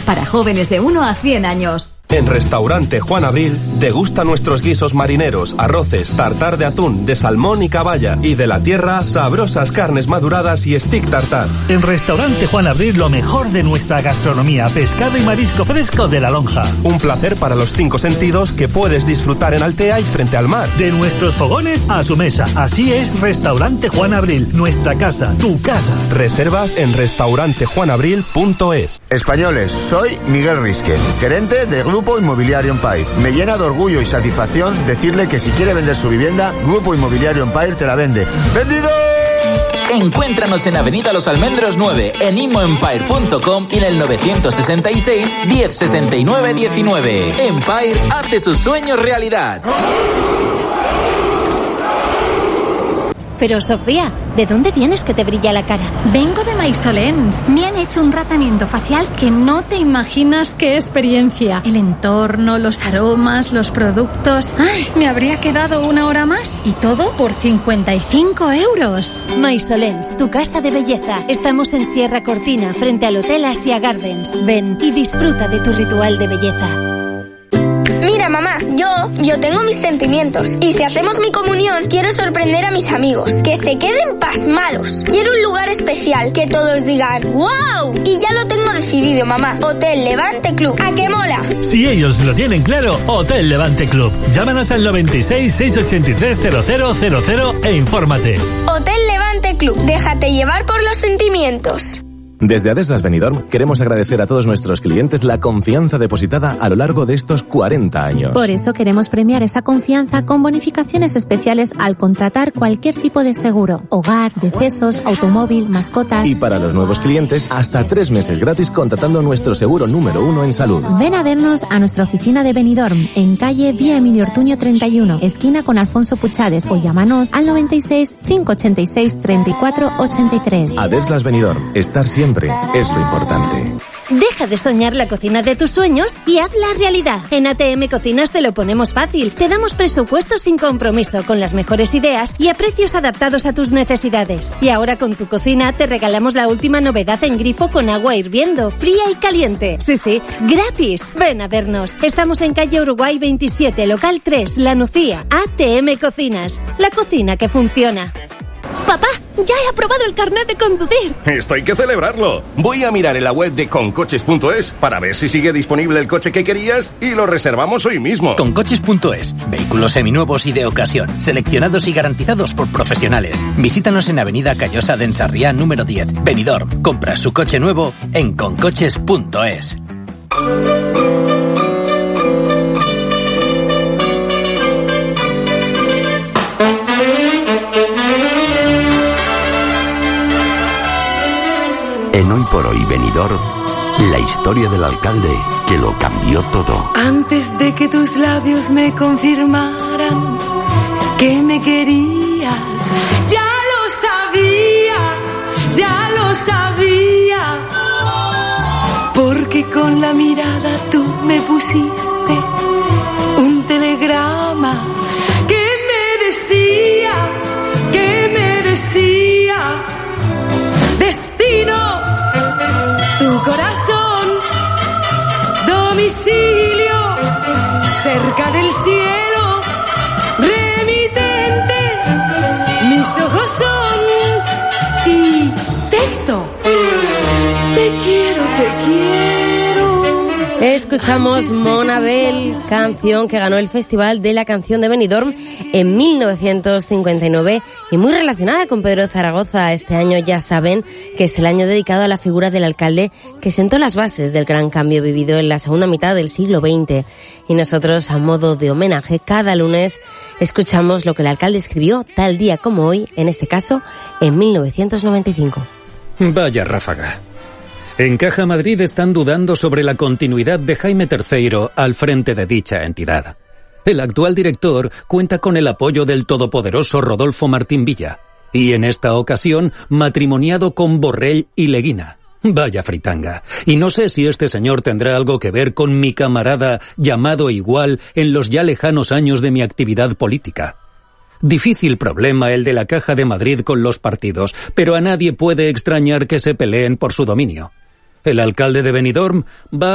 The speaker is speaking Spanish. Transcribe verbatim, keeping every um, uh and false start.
para jóvenes de uno a cien años. En Restaurante Juan Abril, degusta nuestros guisos marineros, arroces, tartar de atún, de salmón y caballa. Y de la tierra, sabrosas carnes maduradas y stick tartar. En Restaurante Juan Abril, lo mejor de nuestra gastronomía, pescado y marisco fresco de La Lonja. Un placer para los cinco sentidos que puedes disfrutar en Altea y frente al mar. De nuestros fogones a su mesa. Así es Restaurante Juan Abril, nuestra casa, tu casa. Reservas en restaurante juan abril punto es. Españoles, soy Miguel Risque, gerente de Grupo Inmobiliario Empire. Me llena de orgullo y satisfacción decirle que si quiere vender su vivienda, Grupo Inmobiliario Empire te la vende. ¡Vendido! Encuéntranos en Avenida Los Almendros nueve, en immoempire punto com y en el novecientos sesenta y seis, diez sesenta y nueve diecinueve. Empire hace sus sueños realidad. Pero Sofía, ¿de dónde vienes que te brilla la cara? Vengo de Maisolens. Me han hecho un tratamiento facial que no te imaginas qué experiencia. El entorno, los aromas, los productos. ¡Ay! Me habría quedado una hora más. Y todo por cincuenta y cinco euros. Maisolens, tu casa de belleza. Estamos en Sierra Cortina, frente al Hotel Asia Gardens. Ven y disfruta de tu ritual de belleza. Mira, mamá, yo, yo tengo mis sentimientos. Y si hacemos mi comunión, quiero sorprender a mis amigos. Que se queden pasmados. Quiero un lugar especial, que todos digan ¡wow! Y ya lo tengo decidido, mamá. Hotel Levante Club. ¿A qué mola? Si ellos lo tienen claro, Hotel Levante Club. Llámanos al noventa y seis, seiscientos ochenta y tres, cero cero cero cero e infórmate. Hotel Levante Club. Déjate llevar por los sentimientos. Desde Adeslas Benidorm queremos agradecer a todos nuestros clientes la confianza depositada a lo largo de estos cuarenta años. Por eso queremos premiar esa confianza con bonificaciones especiales al contratar cualquier tipo de seguro: hogar, decesos, automóvil, mascotas. Y para los nuevos clientes, hasta tres meses gratis contratando nuestro seguro número uno en salud. Ven a vernos a nuestra oficina de Benidorm, en calle Vía Emilio Ortuño treinta y uno, esquina con Alfonso Puchades, o llámanos al noventa y seis, cinco ochenta y seis, treinta y cuatro ochenta y tres. Adeslas Benidorm, estar siempre es lo importante. Deja de soñar la cocina de tus sueños y hazla realidad. En A T M Cocinas te lo ponemos fácil. Te damos presupuestos sin compromiso, con las mejores ideas y a precios adaptados a tus necesidades. Y ahora con tu cocina te regalamos la última novedad en grifo con agua hirviendo, fría y caliente. Sí, sí, gratis. Ven a vernos. Estamos en calle Uruguay veintisiete, local tres, La Nucía. A T M Cocinas, la cocina que funciona. Papá, ya he aprobado el carnet de conducir. Esto hay que celebrarlo. Voy a mirar en la web de concoches punto es para ver si sigue disponible el coche que querías y lo reservamos hoy mismo. Concoches punto es. Vehículos seminuevos y de ocasión, seleccionados y garantizados por profesionales. Visítanos en Avenida Callosa de Ensarriá número diez, Benidorm. Compra su coche nuevo en concoches punto es. En Hoy por Hoy Benidorm, la historia del alcalde que lo cambió todo. Antes de que tus labios me confirmaran que me querías, ya lo sabía, ya lo sabía. Porque con la mirada tú me pusiste un telegrama que me decía, que me decía, destino, tu corazón, domicilio, cerca del cielo, remitente, mis ojos son, y texto, te quiero, te quiero. Escuchamos Mon Abel, canción que ganó el Festival de la Canción de Benidorm en mil novecientos cincuenta y nueve y muy relacionada con Pedro Zaragoza. Este año ya saben que es el año dedicado a la figura del alcalde que sentó las bases del gran cambio vivido en la segunda mitad del siglo veinte. Y nosotros, a modo de homenaje, cada lunes escuchamos lo que el alcalde escribió tal día como hoy, en este caso, en mil novecientos noventa y cinco. Vaya ráfaga. En Caja Madrid están dudando sobre la continuidad de Jaime tercero al frente de dicha entidad. El actual director cuenta con el apoyo del todopoderoso Rodolfo Martín Villa, y en esta ocasión matrimoniado con Borrell y Leguina. Vaya fritanga. Y no sé si este señor tendrá algo que ver con mi camarada llamado igual en los ya lejanos años de mi actividad política. Difícil problema el de la Caja de Madrid con los partidos, pero a nadie puede extrañar que se peleen por su dominio. El alcalde de Benidorm va